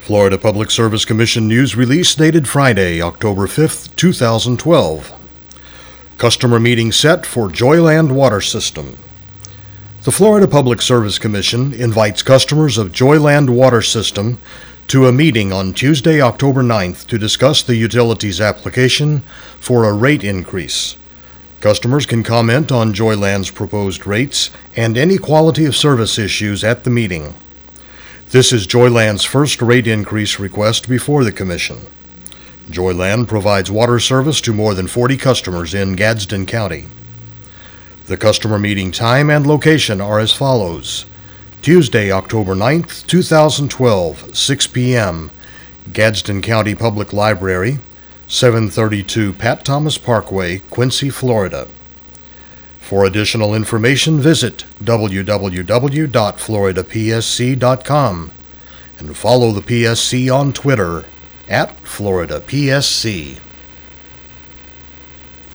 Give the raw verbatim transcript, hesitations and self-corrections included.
Florida Public Service Commission news release dated Friday, October fifth, two thousand twelve. Customer meeting set for Joyland Water System. The Florida Public Service Commission invites customers of Joyland Water System to a meeting on Tuesday, October ninth to discuss the utility's application for a rate increase. Customers can comment on Joyland's proposed rates and any quality of service issues at the meeting. This is Joyland's first rate increase request before the Commission. Joyland provides water service to more than forty customers in Gadsden County. The customer meeting time and location are as follows. Tuesday, October ninth, two thousand twelve, six p.m., Gadsden County Public Library, seven thirty-two Pat Thomas Parkway, Quincy, Florida. For additional information, visit w w w dot florida p s c dot com and follow the P S C on Twitter at Florida P S C.